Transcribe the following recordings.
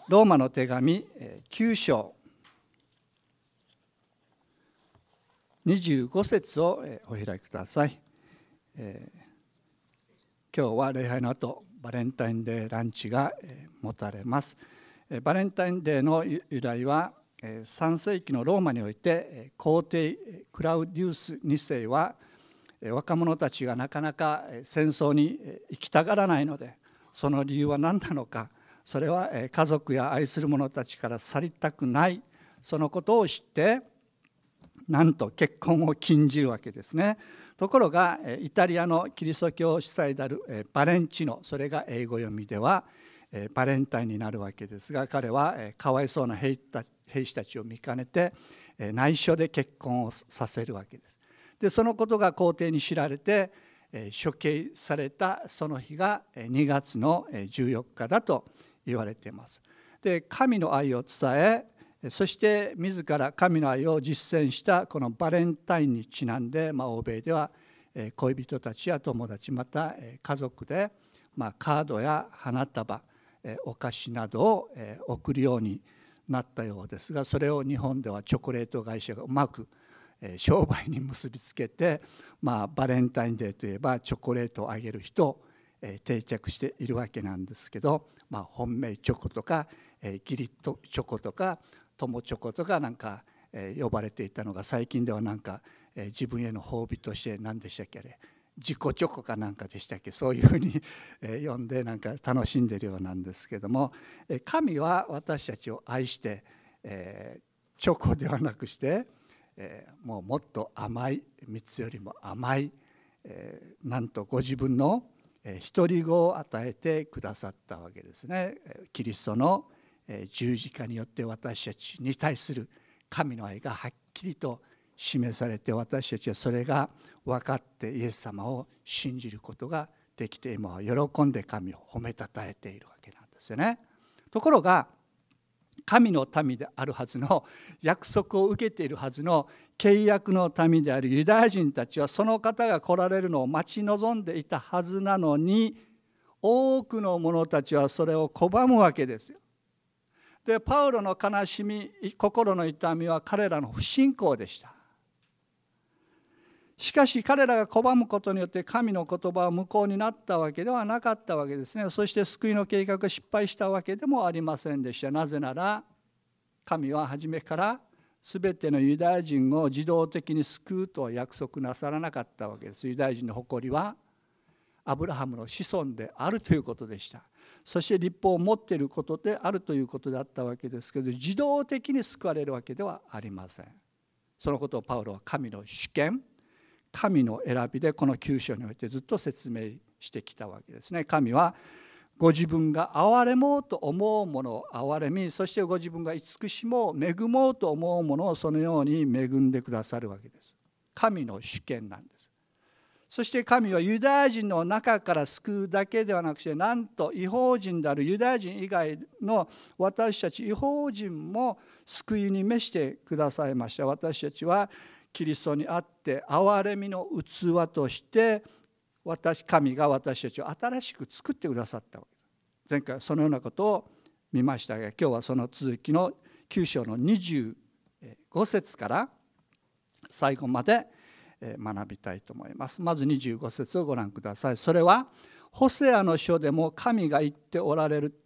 ローマの手紙9章25節をお開きください。今日は礼拝の後バレンタインデーランチが持たれます。バレンタインデーの由来は3世紀のローマにおいて皇帝クラウディウス2世は若者たちがなかなか戦争に行きたがらないので、その理由は何なのか、それは家族や愛する者たちから去りたくない、そのことを知ってなんと結婚を禁じるわけですね。ところがイタリアのキリスト教司祭であるバレンチノ、それが英語読みではバレンタインになるわけですが、彼はかわいそうな兵士たちを見かねて内緒で結婚をさせるわけです。でそのことが皇帝に知られて処刑されたその日が2月の14日だと言われています。で神の愛を伝え、そして自ら神の愛を実践したこのバレンタインにちなんで、欧米では恋人たちや友達、また家族でカードや花束、お菓子などを送るようになったようですが、それを日本ではチョコレート会社がうまく商売に結びつけて、バレンタインデーといえばチョコレートをあげる人を定着しているわけなんですけど、本命チョコとかギリットチョコとか友チョコとか呼ばれていたのが、最近では自分への褒美として何でしたっけ、自己チョコかでしたっけ、そういうふうに呼んで楽しんでいるようなんですけども、神は私たちを愛してチョコではなくしてもっと甘い、3つよりも甘い、なんとご自分の独り子を与えてくださったわけですね。キリストの十字架によって私たちに対する神の愛がはっきりと示されて、私たちはそれが分かってイエス様を信じることができて、今は喜んで神を褒めたたえているわけなんですよね。ところが神の民であるはずの、約束を受けているはずの契約の民であるユダヤ人たちは、その方が来られるのを待ち望んでいたはずなのに、多くの者たちはそれを拒むわけですよ。でパウロの悲しみ、心の痛みは彼らの不信仰でした。しかし彼らが拒むことによって神の言葉は無効になったわけではなかったわけですね。そして救いの計画が失敗したわけでもありませんでした。なぜなら神は初めから全てのユダヤ人を自動的に救うとは約束なさらなかったわけです。ユダヤ人の誇りはアブラハムの子孫であるということでした。そして律法を持っていることであるということだったわけですけど、自動的に救われるわけではありません。そのことをパウロは神の主権、神の選びでこの9章においてずっと説明してきたわけですね。神はご自分が憐れもうと思うものを憐れみ、そしてご自分が慈しもう、恵もうと思うものをそのように恵んでくださるわけです。神の主権なんです。そして神はユダヤ人の中から救うだけではなくて、なんと異邦人であるユダヤ人以外の私たち異邦人も救いに召してくださいました。私たちはキリストにあって憐れみの器として神が私たちを新しく作ってくださったわけです。前回そのようなことを見ましたが、今日はその続きの9章の25節から最後まで学びたいと思います。まず25節をご覧ください。それはホセアの書でも神が言っておられる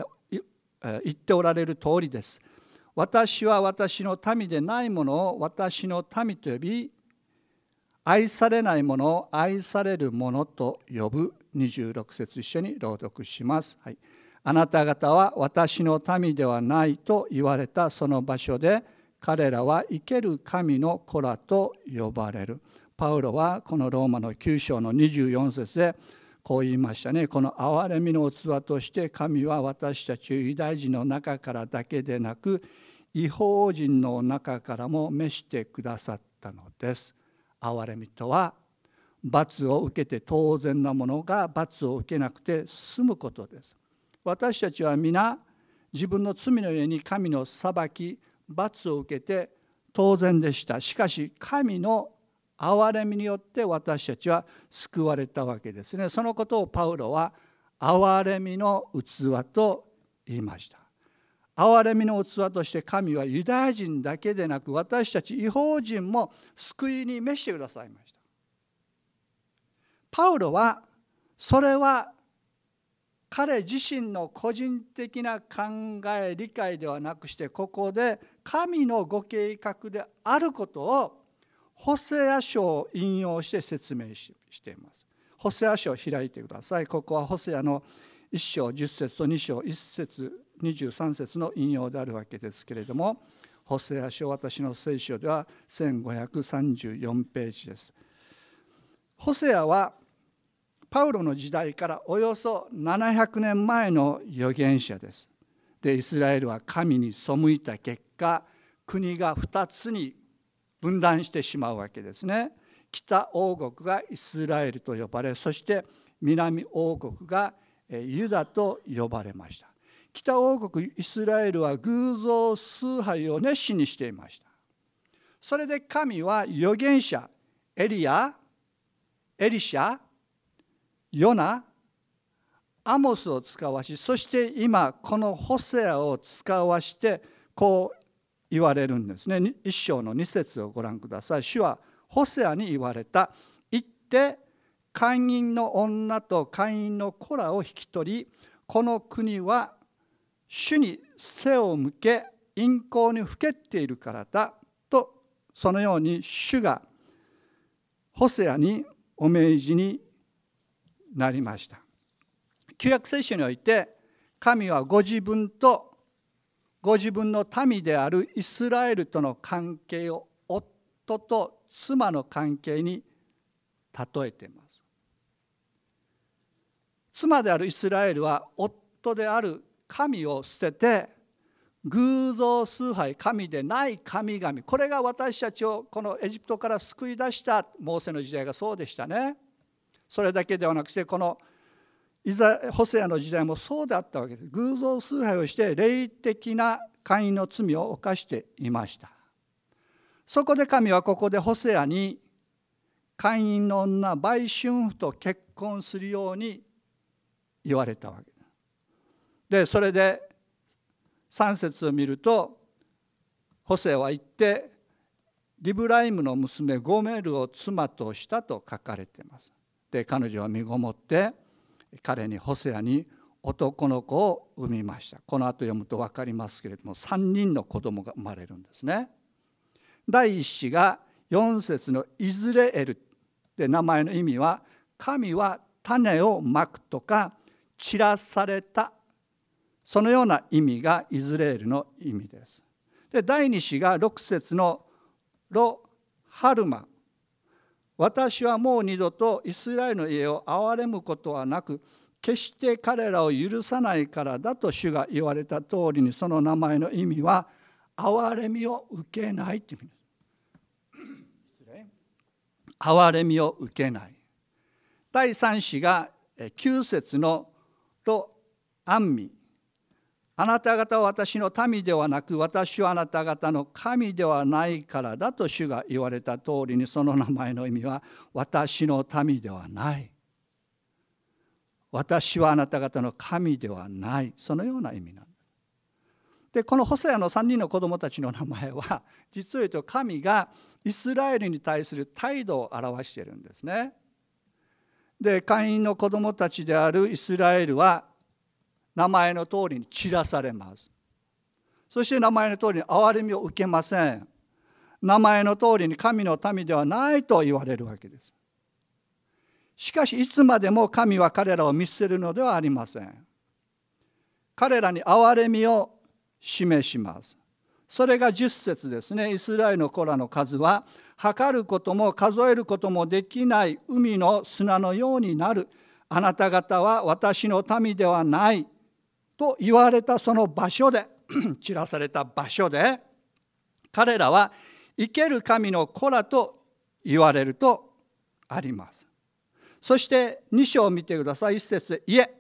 通りです。私は私の民でないものを私の民と呼び、愛されないものを愛されるものと呼ぶ。26節一緒に朗読します。はい、あなた方は私の民ではないと言われたその場所で、彼らは生ける神の子らと呼ばれる。パウロはこのローマの9章の24節でこう言いましたね。この憐れみの器として神は私たちユダヤ人の中からだけでなく、異邦人の中からも召してくださったのです。憐れみとは罰を受けて当然なものが罰を受けなくて済むことです。私たちは皆自分の罪のゆえに神の裁き、罰を受けて当然でした。しかし神の憐れみによって私たちは救われたわけですね。そのことをパウロは憐れみの器と言いました。 憐れみの器として神はユダヤ人だけでなく私たち異邦人も救いに召してくださいました。パウロはそれは彼自身の個人的な考え理解ではなくして、ここで神のご計画であることをホセア書を引用して説明しています。ホセア書を開いてください。ここはホセアの1章10節と2章1節23節の引用であるわけですけれども、ホセア書、私の聖書では1534ページです。ホセアはパウロの時代からおよそ700年前の預言者です。で、イスラエルは神に背いた結果、国が2つに分断してしまうわけですね。北王国がイスラエルと呼ばれ、そして南王国がユダと呼ばれました。北王国イスラエルは偶像崇拝を熱心にしていました。それで神は預言者エリヤ、エリシャ、ヨナ、アモスを使わし、そして今このホセアを使わしてこう言われるんですね。1章の2節をご覧ください。主はホセアに言われた。行って姦淫の女と姦淫の子らを引き取り、この国は主に背を向け淫行にふけっているからだと、そのように主がホセアにお命じになりました。旧約聖書において神はご自分の民であるイスラエルとの関係を夫と妻の関係に例えています。妻であるイスラエルは夫である神を捨てて偶像崇拝、神でない神々、これが私たちをこのエジプトから救い出したモーセの時代がそうでしたね。それだけではなくてこのホセアの時代もそうであったわけです。偶像崇拝をして霊的な姦淫の罪を犯していました。そこで神はここでホセアに姦淫の女売春婦と結婚するように言われたわけで、それで3節を見ると、ホセアは言ってリブライムの娘ゴメルを妻としたと書かれています。で、彼女は身ごもって彼にホセアに男の子を産みました。この後読むと分かりますけれども、3人の子供が生まれるんですね。第一子が4節のイズレエルで、名前の意味は神は種をまくとか散らされた、そのような意味がイズレエルの意味です。で、第二子が6節のロハルマ、私はもう二度とイスラエルの家を憐れむことはなく、決して彼らを許さないからだと主が言われた通りに、その名前の意味は憐れみを受けないという意味です。憐れみを受けない。第三子が9節のロアンミ、あなた方は私の民ではなく、私はあなた方の神ではないからだと主が言われた通りに、その名前の意味は私の民ではない、私はあなた方の神ではない、そのような意味なんです。で、このホセアの3人の子供たちの名前は、実を言うと神がイスラエルに対する態度を表しているんですね。で、姦淫の子供たちであるイスラエルは名前の通りに散らされます。そして名前の通りに憐れみを受けません。名前の通りに神の民ではないと言われるわけです。しかしいつまでも神は彼らを見捨てるのではありません。彼らに憐れみを示します。それが10節ですね。イスラエルの子らの数は測ることも数えることもできない海の砂のようになる。あなた方は私の民ではないと言われたその場所で散らされた場所で、彼らは生ける神の子らと言われるとあります。そして2章を見てください。1節で、いえ、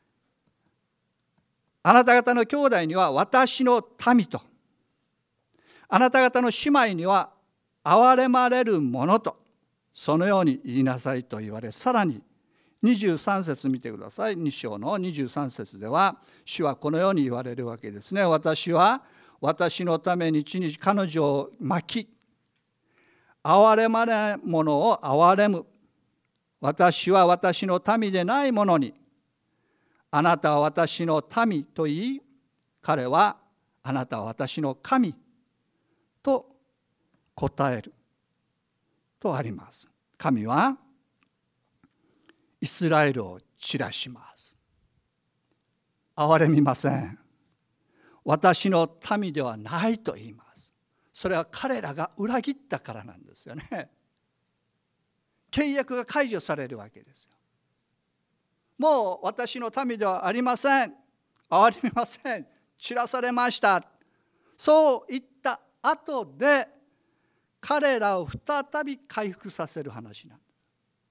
あなた方の兄弟には私の民と、あなた方の姉妹には憐れまれるものと、そのように言いなさいと言われ、さらに 23節見てください。2章の23節では、主はこのように言われるわけですね。私は私のために地に彼女を巻き、憐れまれ者を憐れむ。私は私の民でない者に、あなたは私の民と言い、彼はあなたは私の神と答えるとあります。神はイスラエルを散らします。憐れみません。私の民ではないと言います。それは彼らが裏切ったからなんですよね。契約が解除されるわけですよ。もう私の民ではありません。憐れみません。散らされました。そう言った後で彼らを再び回復させる話なんです。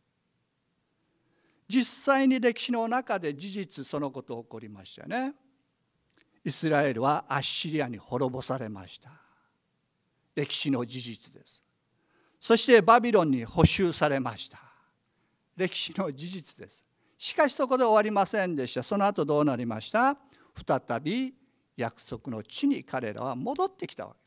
実際に歴史の中で事実そのこと起こりましたよね。イスラエルはアッシリアに滅ぼされました。歴史の事実です。そしてバビロンに捕囚されました。歴史の事実です。しかしそこで終わりませんでした。その後どうなりました？再び約束の地に彼らは戻ってきたわけです。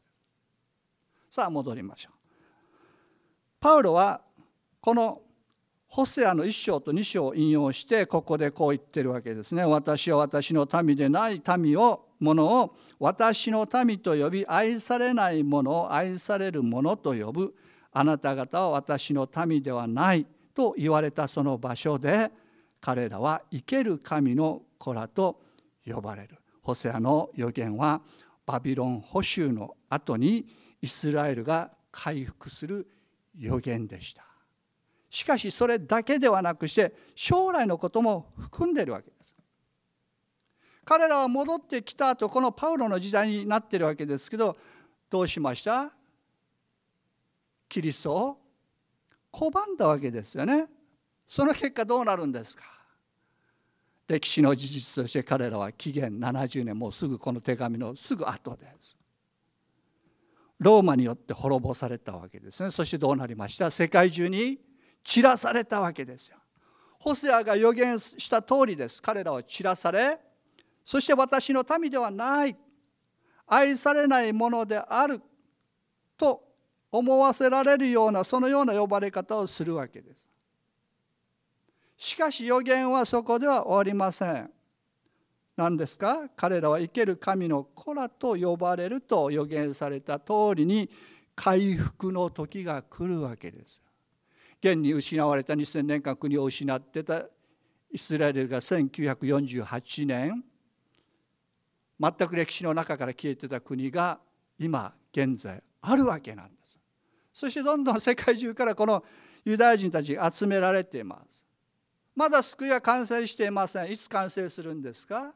さあ戻りましょう。パウロはこのホセアの1章と2章を引用してここでこう言ってるわけですね。私は私の民でないものを私の民と呼び、愛されないものを愛されるものと呼ぶ。あなた方は私の民ではないと言われたその場所で、彼らは生ける神の子らと呼ばれる。ホセアの預言はバビロン捕囚の後にイスラエルが回復する預言でした。しかしそれだけではなくして将来のことも含んでいるわけです。彼らは戻ってきた後、このパウロの時代になっているわけですけど、どうしました？キリストを拒んだわけですよね。その結果どうなるんですか？歴史の事実として彼らは紀元70年、もうすぐこの手紙のすぐ後です。ローマによって滅ぼされたわけですね。そしてどうなりました？世界中に散らされたわけですよ。ホセアが預言した通りです。彼らは散らされ、そして私の民ではない、愛されないものであると思わせられるような、そのような呼ばれ方をするわけです。しかし預言はそこでは終わりません。何ですか？彼らは生ける神の子らと呼ばれると預言された通りに回復の時が来るわけです。現に失われた2000年間国を失ってたイスラエルが1948年、全く歴史の中から消えてた国が今現在あるわけなんです。そしてどんどん世界中からこのユダヤ人たちが集められています。まだ救いは完成していません。いつ完成するんですか？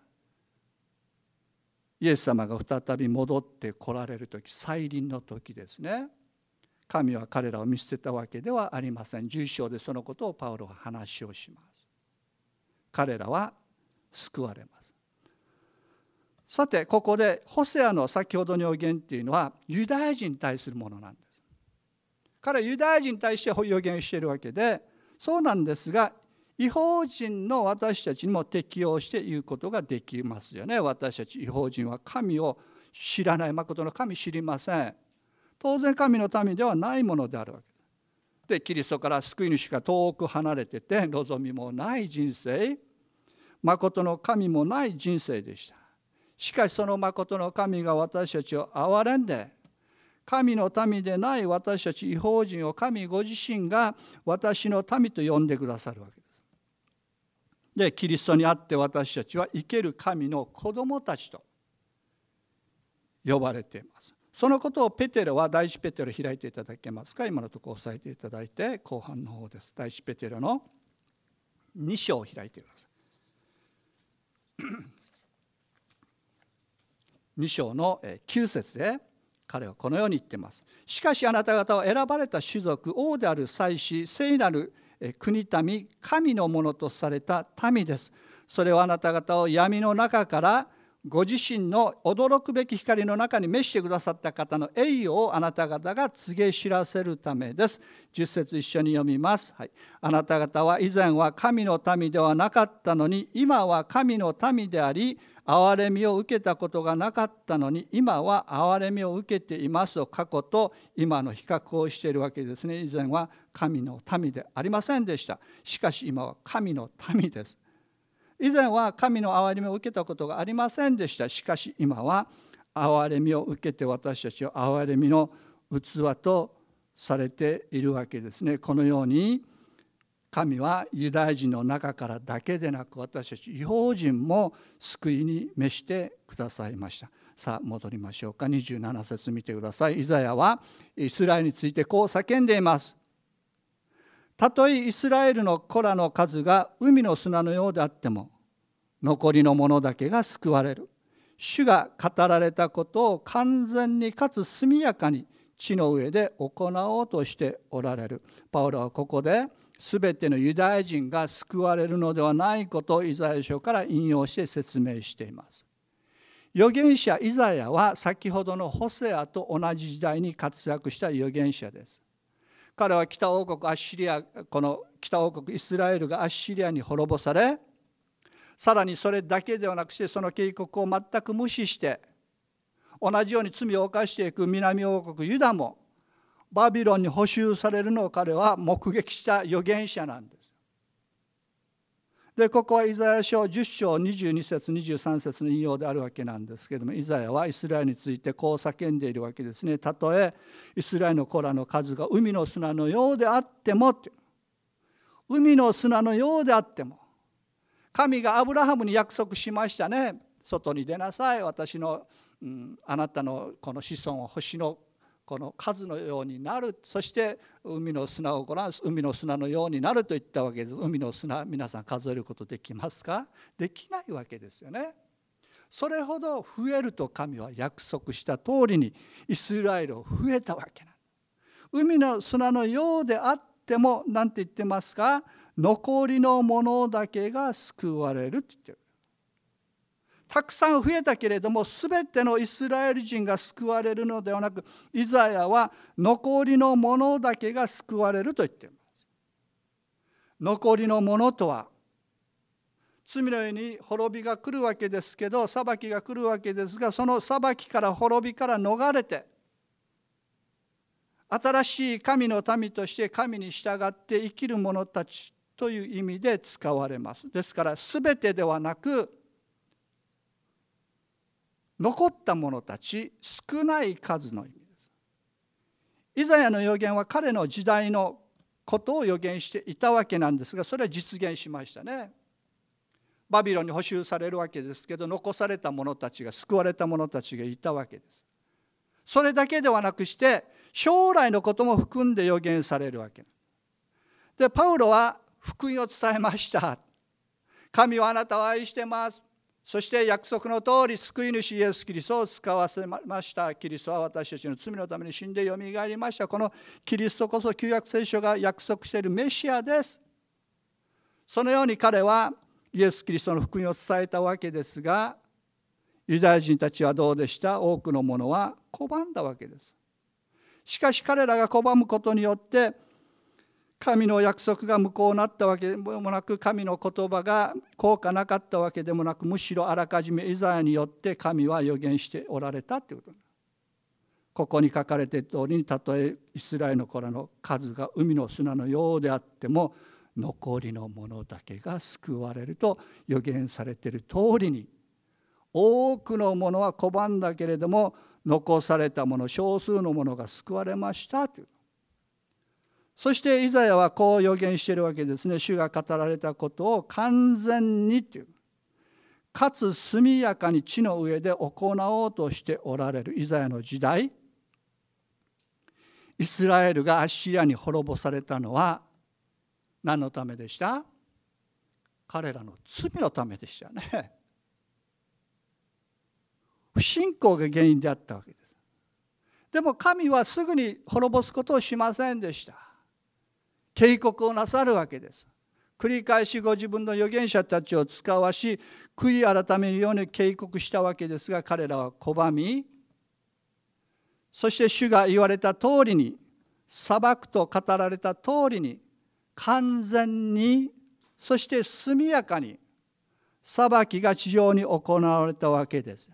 イエス様が再び戻って来られる時、再臨の時ですね。神は彼らを見捨てたわけではありません。11章でそのことをパウロは話をします。彼らは救われます。さてここでホセアの先ほどの預言っていうのはユダヤ人に対するものなんです。彼はユダヤ人に対して預言しているわけで、そうなんですが、異邦人の私たちにも適用して言うことができますよね。私たち異邦人は神を知らない、誠の神知りません。当然神の民ではないものであるわけで、キリストから救い主が遠く離れてて望みもない人生、誠の神もない人生でした。しかしその誠の神が私たちを憐れんで、神の民でない私たち異邦人を神ご自身が私の民と呼んでくださるわけです。で、キリストにあって私たちは生ける神の子供たちと呼ばれています。そのことをペテロは第一ペテロ開いていただけますか？今のところ押さえていただいて、後半の方です。第一ペテロの2章を開いてください。2章の9節で彼はこのように言っています。しかしあなた方は選ばれた種族、王である祭司、聖なる国民、神のものとされた民です。それはあなた方を闇の中からご自身の驚くべき光の中に召してくださった方の栄誉をあなた方が告げ知らせるためです。10節一緒に読みます。はい、あなた方は以前は神の民ではなかったのに、今は神の民であり、憐れみを受けたことがなかったのに、今は憐れみを受けていますと、過去と今の比較をしているわけですね。以前は神の民でありませんでした。しかし今は神の民です。以前は神の憐れみを受けたことがありませんでした。しかし今は憐れみを受けて私たちを憐れみの器とされているわけですね。このように神はユダヤ人の中からだけでなく、私たち異邦人も救いに召してくださいました。さあ戻りましょうか。27節見てください。イザヤはイスラエルについてこう叫んでいます。たとえイスラエルの子らの数が海の砂のようであっても、残りの者だけが救われる。主が語られたことを完全にかつ速やかに地の上で行おうとしておられる。パウロはここで、すべてのユダヤ人が救われるのではないことをイザヤ書から引用して説明しています。預言者イザヤは先ほどのホセアと同じ時代に活躍した預言者です。彼は北王国アッシリア、この北王国イスラエルがアッシリアに滅ぼされ、さらにそれだけではなくして、その警告を全く無視して同じように罪を犯していく南王国ユダもバビロンに捕囚されるのを彼は目撃した預言者なんです。でここはイザヤ書10章22節23節の引用であるわけなんですけれども、イザヤはイスラエルについてこう叫んでいるわけですね。たとえイスラエルの子らの数が海の砂のようであっても、海の砂のようであっても、神がアブラハムに約束しましたね。外に出なさい、私の、あなたのこの子孫は星のこの数のようになる、そして海の砂をご覧、海の砂のようになると言ったわけです。海の砂、皆さん数えることできますか？できないわけですよね。それほど増えると神は約束した通りにイスラエルを増えたわけなんです。海の砂のようであっても、何て言ってますか？残りのものだけが救われるって言ってる。たくさん増えたけれども、すべてのイスラエル人が救われるのではなく、イザヤは残りのものだけが救われると言っています。残りのものとは、罪のように滅びが来るわけですけど、裁きが来るわけですが、その裁きから滅びから逃れて、新しい神の民として神に従って生きる者たちという意味で使われます。ですから全てではなく、残った者たち、少ない数の意味です。イザヤの預言は彼の時代のことを預言していたわけなんですが、それは実現しましたね。バビロンに捕囚されるわけですけど、残された者たちが、救われた者たちがいたわけです。それだけではなくして、将来のことも含んで預言されるわけで、パウロは福音を伝えました。神はあなたを愛してます。そして約束の通り救い主イエス・キリストを使わせました。キリストは私たちの罪のために死んでよみがえりました。このキリストこそ旧約聖書が約束しているメシアです。そのように彼はイエス・キリストの福音を伝えたわけですが、ユダヤ人たちはどうでした？多くの者は拒んだわけです。しかし彼らが拒むことによって神の約束が無効になったわけでもなく、神の言葉が効果なかったわけでもなく、むしろあらかじめイザヤによって神は預言しておられたということです。ここに書かれている通りに、たとえイスラエルの子らの数が海の砂のようであっても、残りの者だけが救われると預言されている通りに、多くの者は拒んだけれども、残された者、少数の者が救われましたという。そしてイザヤはこう預言しているわけですね。主が語られたことを完全にという、かつ速やかに地の上で行おうとしておられる。イザヤの時代、イスラエルがアッシリアに滅ぼされたのは何のためでした？彼らの罪のためでしたね。不信仰が原因であったわけです。でも神はすぐに滅ぼすことをしませんでした。警告をなさるわけです。 繰り返しご自分の預言者たちを使わし、悔い改めるように警告したわけですが、彼らは拒み、そして主が言われた通りに、裁くと語られた通りに、完全に、そして速やかに裁きが地上に行われたわけです。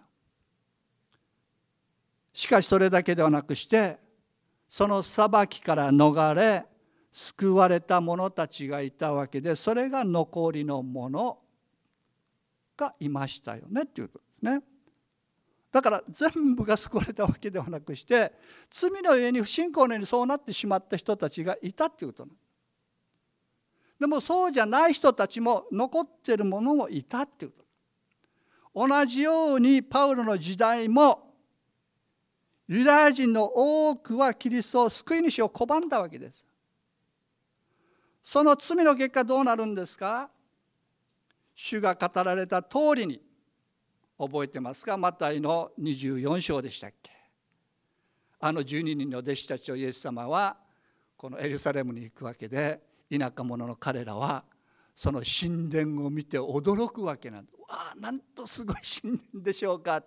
しかしそれだけではなくして、その裁きから逃れ救われた者たちがいたわけで、それが残りの者がいましたよねっていうことですね。だから全部が救われたわけではなくして、罪のゆえに不信仰のようにそうなってしまった人たちがいたっていうことなんです。でもそうじゃない人たちも残っている者もいたっていうこと。同じようにパウロの時代もユダヤ人の多くはキリストを救い主を拒んだわけです。その罪の結果どうなるんですか？主が語られた通りに、覚えてますか？マタイの24章でしたっけ？あの12人の弟子たちをイエス様はこのエルサレムに行くわけで、田舎者の彼らはその神殿を見て驚くわけなんです。わあ、なんとすごい神殿でしょうか。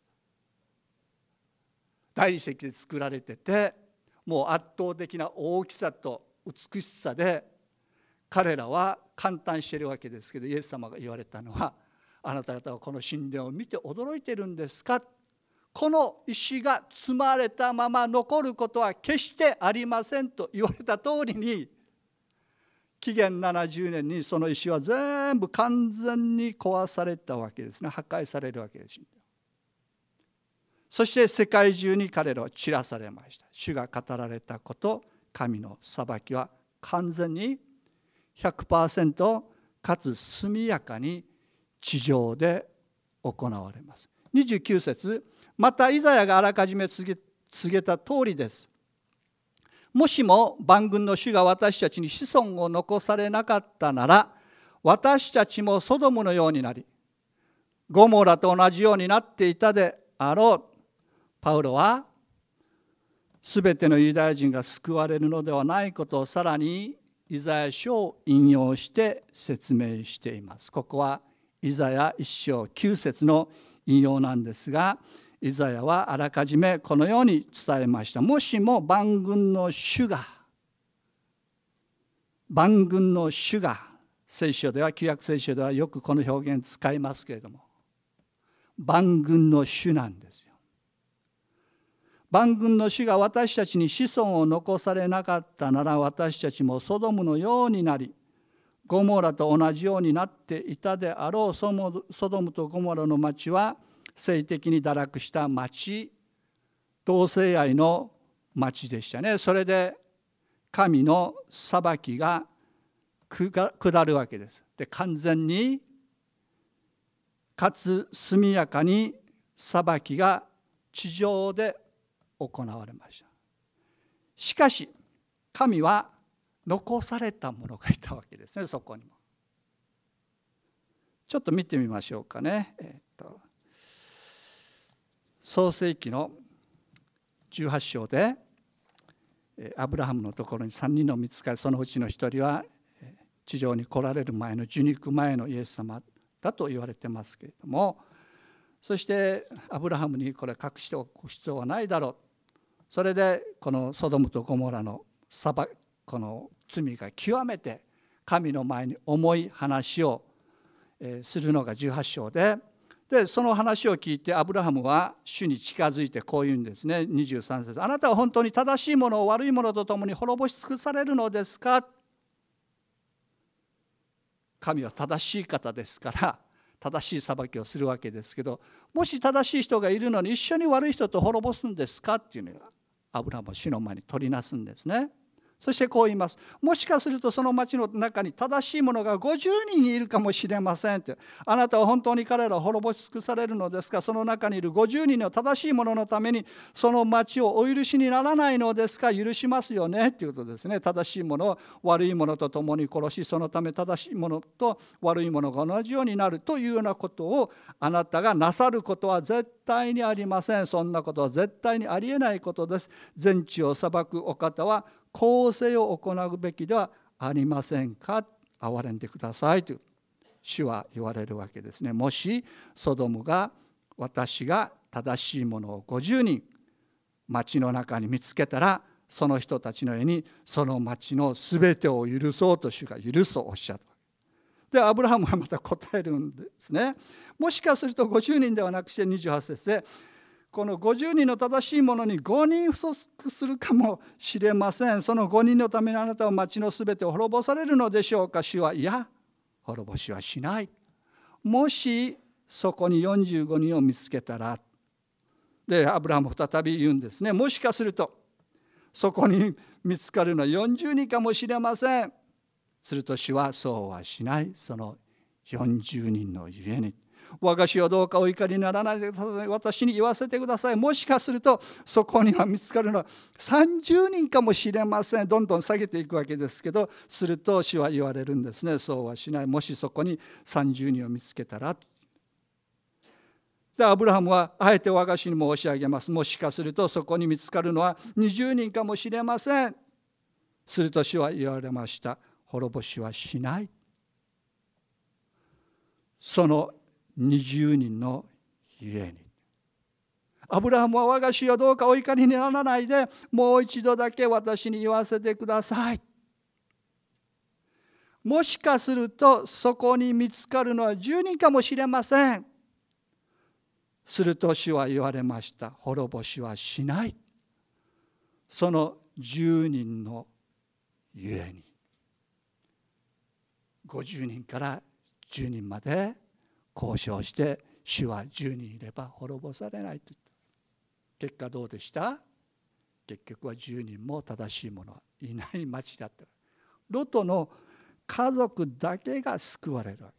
大理石で作られてて、もう圧倒的な大きさと美しさで彼らは感嘆しているわけですけど、イエス様が言われたのは、あなた方はこの神殿を見て驚いているんですか？この石が積まれたまま残ることは決してありませんと言われた通りに、紀元70年にその石は全部完全に壊されたわけですね。破壊されるわけです。そして世界中に彼らは散らされました。主が語られたこと、神の裁きは完全に 100% かつ速やかに地上で行われます。29節、またイザヤがあらかじめ告げた通りです。もしも万軍の主が私たちに子孫を残されなかったなら、私たちもソドムのようになり、ゴモラと同じようになっていたであろう。パウロはすべてのユダヤ人が救われるのではないことをさらにイザヤ書を引用して説明しています。ここはイザヤ1章9節の引用なんですが、イザヤはあらかじめこのように伝えました。もしも万軍の主が、聖書では、旧約聖書ではよくこの表現使いますけれども、万軍の主なんですよ。万軍の主が私たちに子孫を残されなかったなら、私たちもソドムのようになり、ゴモラと同じようになっていたであろう。ソドムとゴモラの町は性的に堕落した町、同性愛の町でしたね。それで神の裁きが下るわけです。で、完全にかつ速やかに裁きが地上で行われました。しかし神は残された者がいたわけですね。そこにもちょっと見てみましょうかね。創世記の18章でアブラハムのところに3人の御使い、そのうちの1人は地上に来られる前の受肉前のイエス様だと言われてますけれども、そしてアブラハムにこれ隠しておく必要はないだろう。それでこのソドムとゴモラのこの罪が極めて神の前に重い話をするのが18章で、その話を聞いてアブラハムは主に近づいてこう言うんですね。23節、あなたは本当に正しいものを悪いものとともに滅ぼし尽くされるのですか？神は正しい方ですから正しい裁きをするわけですけど、もし正しい人がいるのに一緒に悪い人と滅ぼすんですかっていうのがアブラハムは主の前に取りなすんですね。そしてこう言います。もしかするとその町の中に正しい者が50人いるかもしれませんって。あなたは本当に彼らを滅ぼし尽くされるのですか？その中にいる50人の正しい者のためにその町をお許しにならないのですか？許しますよねっていうことですね。正しい者を悪い者と共に殺し、そのため正しい者と悪い者が同じようになるというようなことをあなたがなさることは絶対にありません。そんなことは絶対にありえないことです。全地を裁くお方は公正を行うべきではありませんか？ 憐れんでくださいと主は言われるわけですね。もしソドムが私が正しいものを50人町の中に見つけたら、その人たちの上にその町のすべてを許そうと主が許すとおっしゃった。でアブラハムはまた答えるんですね。もしかすると50人ではなくして28節で、この50人の正しいものに5人不足するかもしれません。その5人のためにあなたは町のすべてを滅ぼされるのでしょうか。主はいや、滅ぼしはしない。もしそこに45人を見つけたら、でアブラハム再び言うんですね。もしかするとそこに見つかるのは40人かもしれません。すると主はそうはしない。その40人のゆえに、我が主をどうかお怒りにならないでください。私に言わせてください。もしかするとそこには見つかるのは30人かもしれません。どんどん下げていくわけですけど、すると主は言われるんですね。そうはしない。もしそこに30人を見つけたら。でアブラハムはあえて我が主に申し上げます。もしかするとそこに見つかるのは20人かもしれません。すると主は言われました。滅ぼしはしない。その20人のゆえに。アブラハムは我が主よどうかお怒りにならないで、もう一度だけ私に言わせてください。もしかするとそこに見つかるのは10人かもしれません。すると主は言われました。滅ぼしはしない。その10人のゆえに。50人から10人まで交渉して、主は10人いれば滅ぼされないと言った。結果どうでした？結局は10人も正しい者はいない町だった。ロトの家族だけが救われるわけ。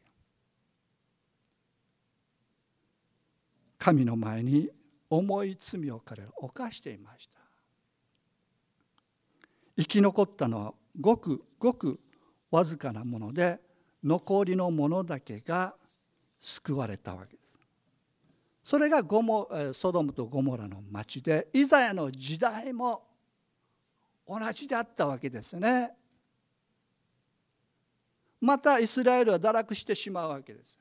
神の前に重い罪を彼らは犯していました。生き残ったのはごくごくわずかなもので、残りのものだけが救われたわけです。それがソドムとゴモラの町で、イザヤの時代も同じであったわけですね。またイスラエルは堕落してしまうわけです。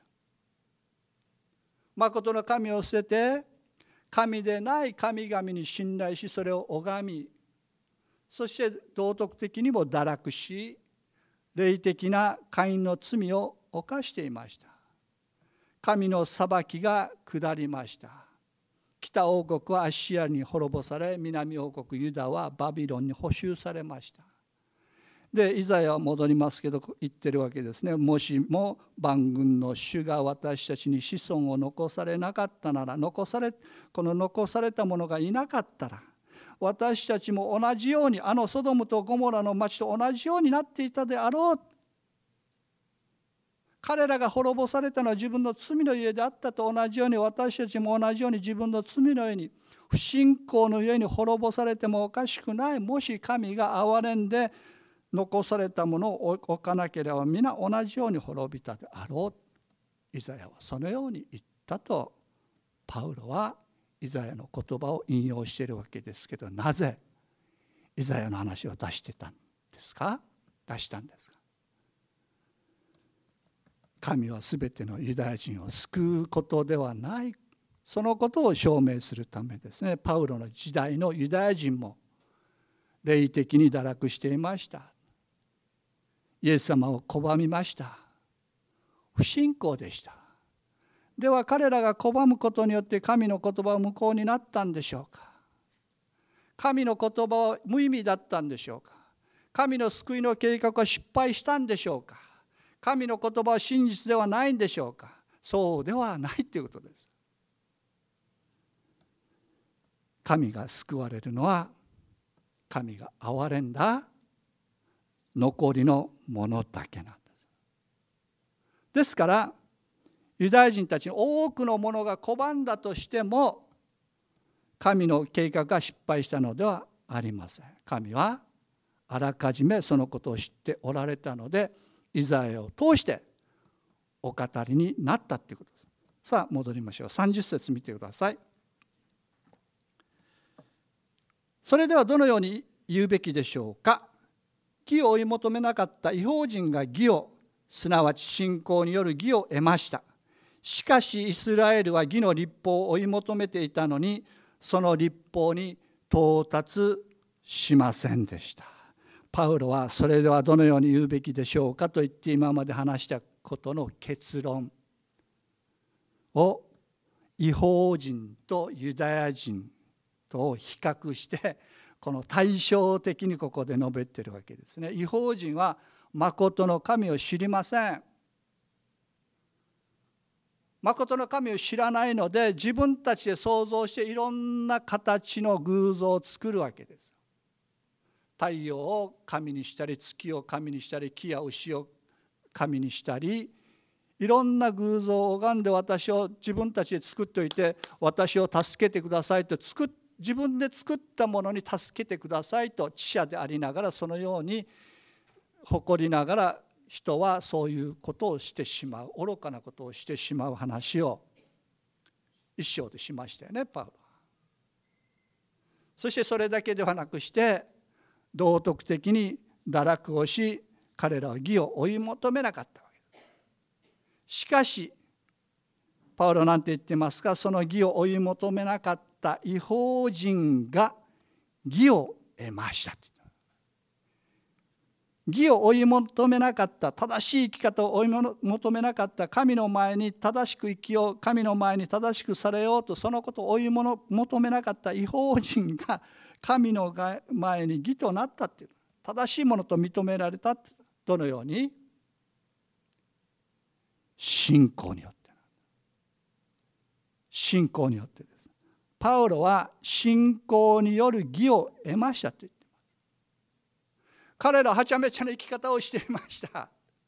誠の神を捨てて、神でない神々に信頼し、それを拝み、そして道徳的にも堕落し、霊的なカインの罪を犯していました。神の裁きが下りました。北王国はアッシリアに滅ぼされ、南王国ユダはバビロンに捕囚されました。でイザヤは戻りますけど言ってるわけですね。もしも万軍の主が私たちに子孫を残されなかったなら、残された者がいなかったら、私たちも同じようにあのソドムとゴモラの町と同じようになっていたであろう。彼らが滅ぼされたのは自分の罪のゆえであったと同じように、私たちも同じように自分の罪のゆえに、不信仰のゆえに滅ぼされてもおかしくない。もし神が憐れんで残されたものを置かなければ皆同じように滅びたであろう。イザヤはそのように言ったとパウロはイザヤの言葉を引用しているわけですけど、なぜイザヤの話を出してたんですか？出したんですか？神はすべてのユダヤ人を救うことではない、そのことを証明するためですね。パウロの時代のユダヤ人も霊的に堕落していました。イエス様を拒みました。不信仰でした。では彼らが拒むことによって神の言葉を無効になったんでしょうか？神の言葉は無意味だったんでしょうか？神の救いの計画は失敗したんでしょうか？神の言葉は真実ではないんでしょうか？そうではないということです。神が救われるのは神が憐れんだ残りのものだけなんです。ですからユダヤ人たちの多くのものが拒んだとしても、神の計画が失敗したのではありません。神はあらかじめそのことを知っておられたので、イザヤを通してお語りになったということです。さあ戻りましょう。30節見てください。それではどのように言うべきでしょうか。義を追い求めなかった異邦人が義を、 すなわち信仰による義を得ました。しかしイスラエルは義の律法を追い求めていたのに、その律法に到達しませんでした。パウロはそれではどのように言うべきでしょうかと言って、今まで話したことの結論を異邦人とユダヤ人と比較して、この対照的にここで述べているわけですね。異邦人は誠の神を知りません。誠の神を知らないので、自分たちで想像していろんな形の偶像を作るわけです。太陽を神にしたり、月を神にしたり、木や牛を神にしたり、いろんな偶像を拝んで私を自分たちで作っておいて、私を助けてくださいと、自分で作ったものに助けてくださいと、知者でありながらそのように誇りながら、人はそういうことをしてしまう、愚かなことをしてしまう話を一章でしましたよね、パウロは。そしてそれだけではなくして、道徳的に堕落をし、彼らは義を追い求めなかったわけです。しかしパウロなんて言ってますか、その義を追い求めなかった異邦人が義を得ました。義を追い求めなかった、正しい生き方を追い求めなかった、神の前に正しく生きよう、神の前に正しくされようと、そのことを追い求めなかった異邦人が神の前に義となったっていう、正しいものと認められた。どのように？信仰によって。信仰によってです。パウロは信仰による義を得ましたと言っています。彼らははちゃめちゃな生き方をしていました。好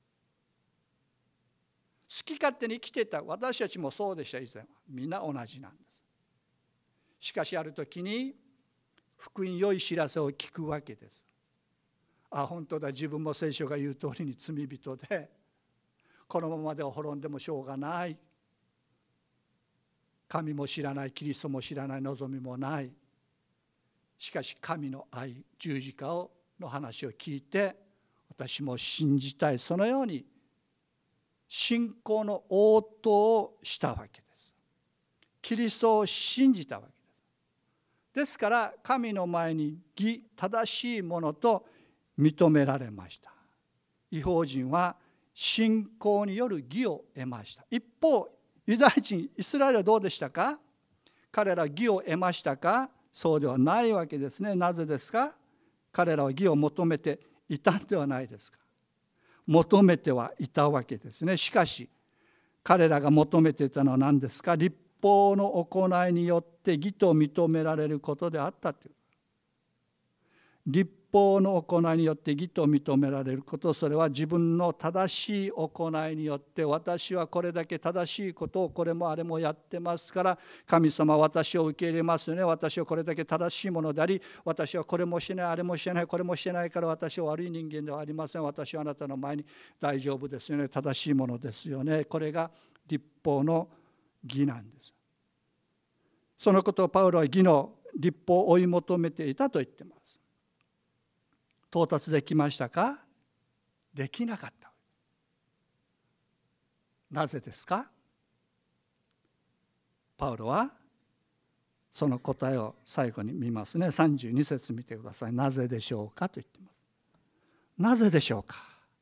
き勝手に生きていた。私たちもそうでした。以前はみんな同じなんです。しかしある時に福音良い知らせを聞くわけです。本当だ、自分も聖書が言う通りに罪人で、このままでは滅んでもしょうがない。神も知らない、キリストも知らない、望みもない。しかし神の愛、十字架の話を聞いて、私も信じたい。そのように信仰の応答をしたわけです。キリストを信じたわけです。ですから神の前に義、正しいものと認められました。異邦人は信仰による義を得ました。一方、ユダヤ人、イスラエルはどうでしたか？彼らは義を得ましたか？そうではないわけですね。なぜですか？彼らは義を求めていたんではないですか。求めてはいたわけですね。しかし彼らが求めていたのは何ですか？律法の行いによって義と認められることであったという。律法の行いによって義と認められること、それは自分の正しい行いによって、私はこれだけ正しいことをこれもあれもやってますから神様は私を受け入れますよね。私はこれだけ正しいものであり、私はこれもしてない、あれもしてない、これもしてないから私は悪い人間ではありません。私はあなたの前に大丈夫ですよね、正しいものですよね。これが律法の義なんです。そのことをパウロは義の律法を追い求めていたと言っています。到達できましたか？できなかった。なぜですか？パウロはその答えを最後に見ますね。32節見てください。なぜでしょうかと言っています。なぜでしょうか？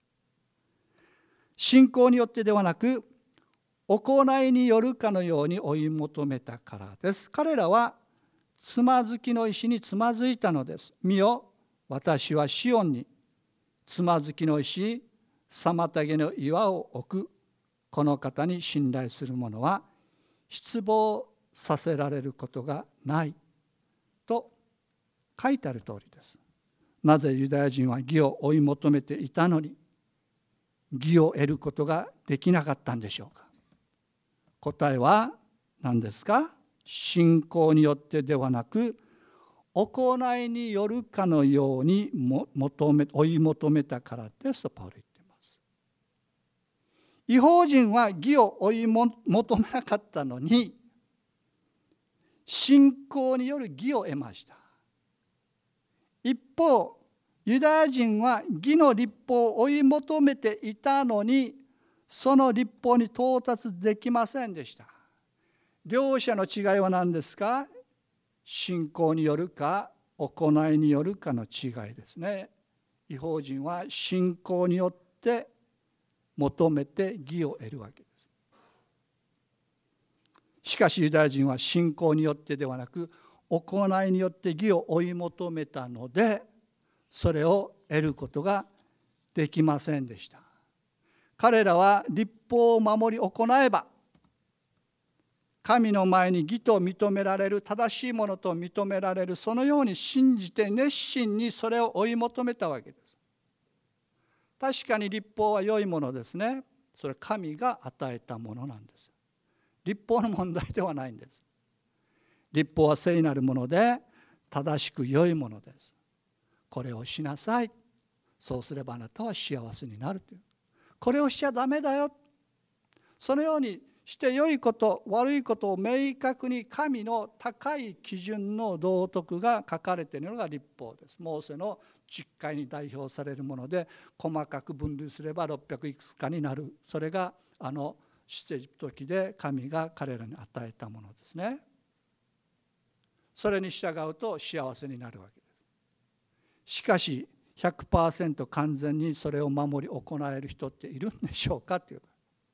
信仰によってではなく、行いによるかのように追い求めたからです。彼らはつまずきの石につまずいたのです。見よ、私はシオンにつまずきの石、妨げの岩を置く。この方に信頼する者は失望させられることがないと書いてある通りです。なぜユダヤ人は義を追い求めていたのに義を得ることができなかったんでしょうか？答えは何ですか？信仰によってではなく、行いによるかのように追い求めたからですとパウロ言っています。異邦人は義を追い求めなかったのに、信仰による義を得ました。一方、 ユダヤ人は義の律法を追い求めていたのに、その律法に到達できませんでした。両者の違いは何ですか？信仰によるか行いによるかの違いですね。異邦人は信仰によって求めて義を得るわけです。しかしユダヤ人は信仰によってではなく、行いによって義を追い求めたので、それを得ることができませんでした。彼らは律法を守り行えば、神の前に義と認められる、正しいものと認められる、そのように信じて熱心にそれを追い求めたわけです。確かに律法は良いものですね。それは神が与えたものなんです。律法の問題ではないんです。律法は聖なるもので正しく良いものです。これをしなさい。そうすればあなたは幸せになるという。これをしちゃダメだよ。そのようにして良いこと悪いことを明確に神の高い基準の道徳が書かれているのが律法です。モーセの十戒に代表されるもので、細かく分類すれば600いくつかになる。それが出エジプト記で神が彼らに与えたものですね。それに従うと幸せになるわけです。しかし 100% 完全にそれを守り行える人っているんでしょうかという、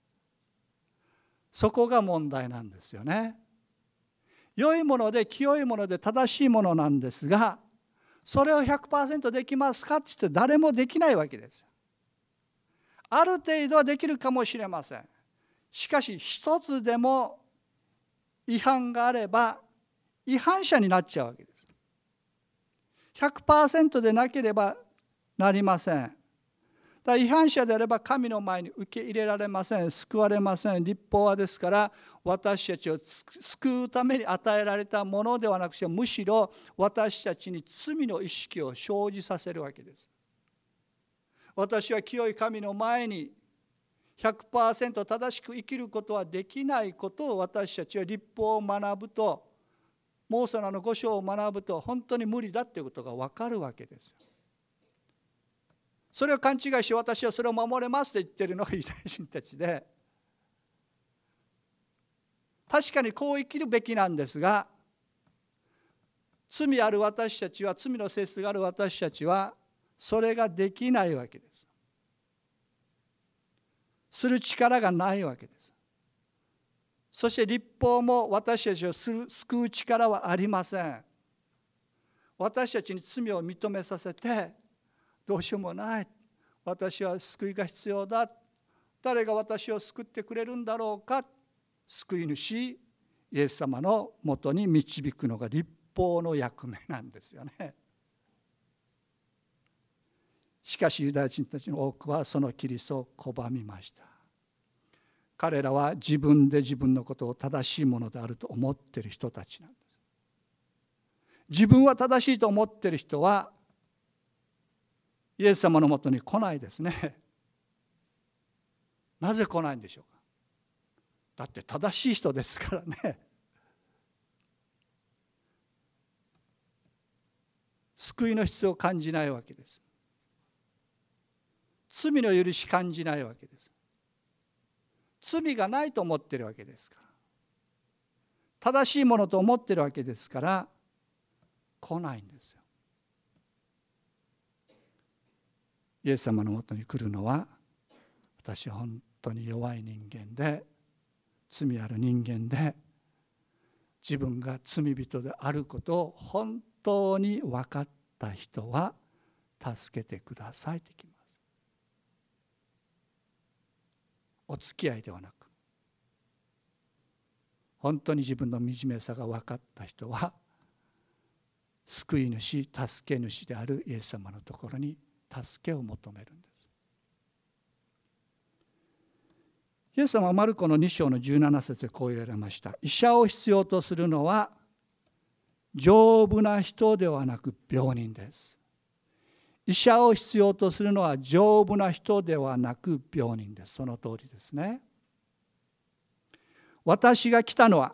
そこが問題なんですよね。良いもので清いもので正しいものなんですが、それを 100% できますかって言って誰もできないわけです。ある程度はできるかもしれません。しかし一つでも違反があれば違反者になっちゃうわけです。 100% でなければなりません。だから違反者であれば神の前に受け入れられません。救われません。律法はですから私たちを救うために与えられたものではなくて、むしろ私たちに罪の意識を生じさせるわけです。私は清い神の前に 100% 正しく生きることはできないことを私たちは律法を学ぶと、モーセの5章を学ぶと本当に無理だということが分かるわけです。それを勘違いして私はそれを守れますと言っているのがユダヤ人たちで、確かにこう生きるべきなんですが、罪ある私たちは、罪の性質がある私たちはそれができないわけです。する力がないわけです。そして律法も私たちを救う力はありません。私たちに罪を認めさせて、どうしようもない、私は救いが必要だ、誰が私を救ってくれるんだろうか、救い主イエス様のもとに導くのが律法の役目なんですよね。しかしユダヤ人たちの多くはそのキリストを拒みました。彼らは自分で自分のことを正しいものであると思っている人たちなんです。自分は正しいと思っている人はイエス様のもとに来ないですね。なぜ来ないんでしょうか。だって正しい人ですからね。救いの必要を感じないわけです。罪の許し感じないわけです。罪がないと思っているわけですから、正しいものと思っているわけですから来ないんですよ。イエス様のもとに来るのは、私は本当に弱い人間で、罪ある人間で、自分が罪人であることを本当に分かった人は助けてくださいときます。お付き合いではなく、本当に自分の惨めさが分かった人は救い主、助け主であるイエス様のところに助けを求めるんです。イエス様はマルコの2章の17節でこう言われました。医者を必要とするのは丈夫な人ではなく病人です。医者を必要とするのは丈夫な人ではなく病人です。その通りですね。私が来たのは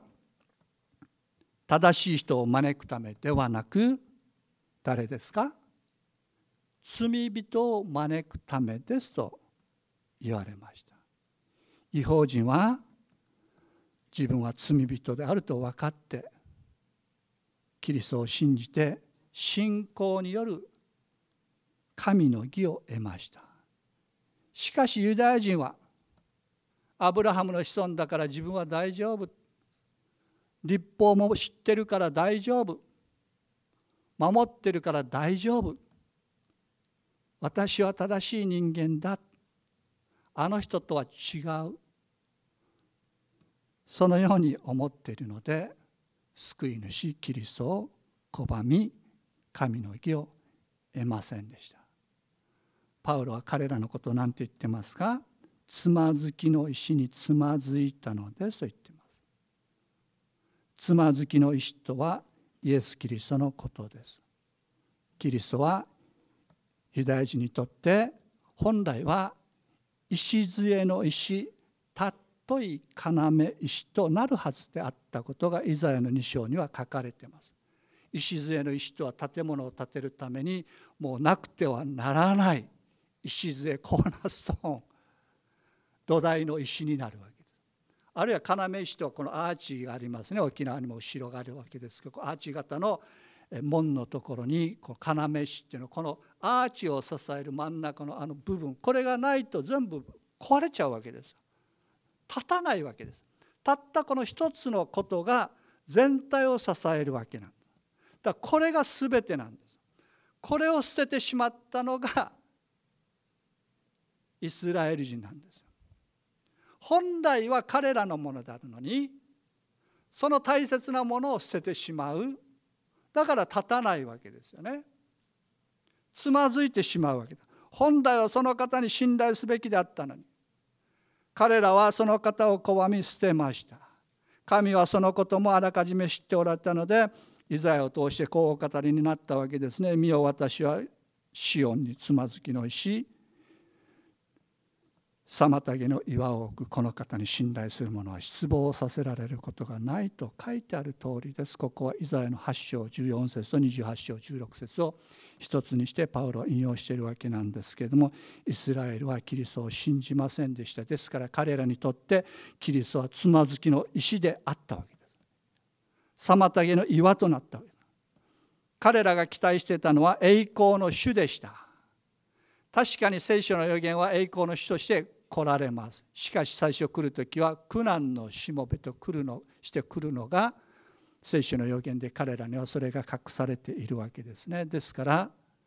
正しい人を招くためではなく、誰ですか？ 罪人を招くためですと言われました。異邦人は自分は罪人であると分かってキリストを信じて信仰による神の義を得ました。しかしユダヤ人はアブラハムの子孫だから自分は大丈夫、律法も知ってるから大丈夫、守ってるから大丈夫、私は正しい人間だ、あの人とは違う、そのように思っているので救い主キリストを拒み神の義を得ませんでした。パウロは彼らのことを何て言ってますか？つまずきの石につまずいたのですと言っています。つまずきの石とはイエス・キリストのことです。キリストはユダヤ人にとって本来は礎の石、尊い要石となるはずであったことがイザヤの2章には書かれています。礎の石とは建物を建てるためにもうなくてはならない礎、コーナーストーン、土台の石になるわけです。あるいは要石とはこのアーチがありますね。沖縄にも後ろがあるわけですけど、アーチ型の門のところに要石っていうのはこのアーチを支える真ん中のあの部分、これがないと全部壊れちゃうわけです。立たないわけです。たったこの一つのことが全体を支えるわけなんです。だからこれが全てなんです。これを捨ててしまったのがイスラエル人なんです。本来は彼らのものであるのに、その大切なものを捨ててしまう。だから立たないわけですよね。つまずいてしまうわけだ。本来はその方に信頼すべきであったのに、彼らはその方を拒み捨てました。神はそのこともあらかじめ知っておられたので、イザヤを通してこうお語りになったわけですね。見よ、私はシオンにつまずきの石、妨げの岩を置く。この方に信頼する者は失望させられることがないと書いてある通りです。ここはイザヤの8章14節と28章16節を一つにしてパウロは引用しているわけなんですけれども、イスラエルはキリストを信じませんでした。ですから彼らにとってキリストはつまずきの石であったわけです。妨げの岩となったわけです。彼らが期待していたのは栄光の主でした。確かに聖書の預言は栄光の主として来られます。しかし最初来るときは苦難のしもべと来るのが聖書の預言で、彼らにはそれが隠されているわけですね。ですから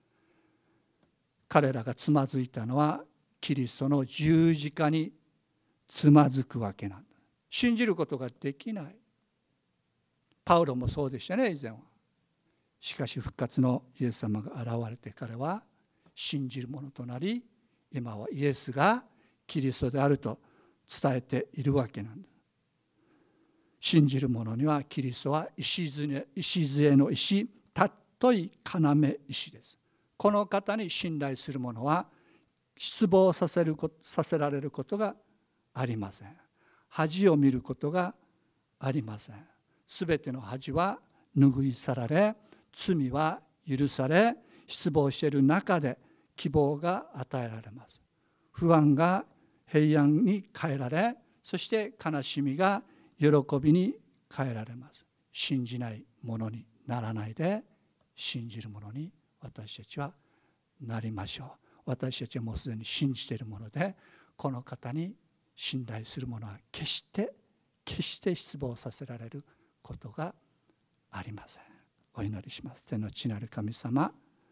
彼らがつまずいたのはキリストの十字架につまずくわけなんだ。信じることができない。パウロもそうでしたね、以前は。しかし復活のイエス様が現れて彼は信じる者となり、今はイエスがキリストであると伝えているわけなんです。信じる者にはキリストは礎の石、尊い要石です。この方に信頼する者は失望させられることがありません。恥を見ることがありません。すべての恥は拭い去られ、罪は許され、失望している中で希望が与えられます。不安が平安に変えられ、そして悲しみが喜びに変えられます。信じないものにならないで、信じるものに私たちはなりましょう。私たちはもうすでに信じているもので、この方に信頼する者は決して失望させられることがありません。お祈りします。天の父なる神様、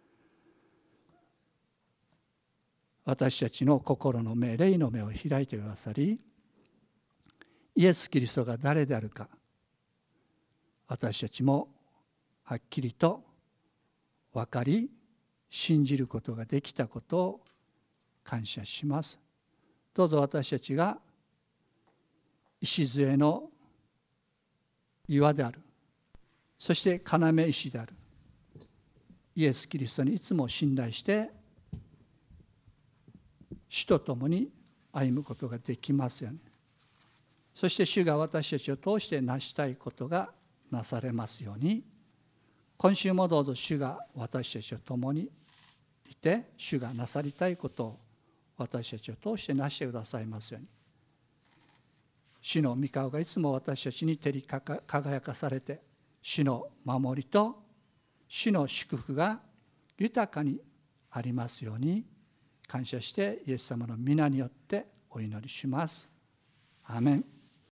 私たちの心の目、霊の目を開いてくださり、イエス・キリストが誰であるか、私たちもはっきりと分かり、信じることができたことを感謝します。どうぞ私たちが礎の岩である、そして要石であるイエス・キリストにいつも信頼して主と共に歩むことができますように。そして主が私たちを通して成したいことがなされますように。今週もどうぞ主が私たちと共にいて、主がなさりたいことを私たちを通してなしてくださいますように、主の御顔がいつも私たちに照り輝かされて、主の守りと主の祝福が豊かにありますように感謝して、イエス様の皆によってお祈りします。アーメン。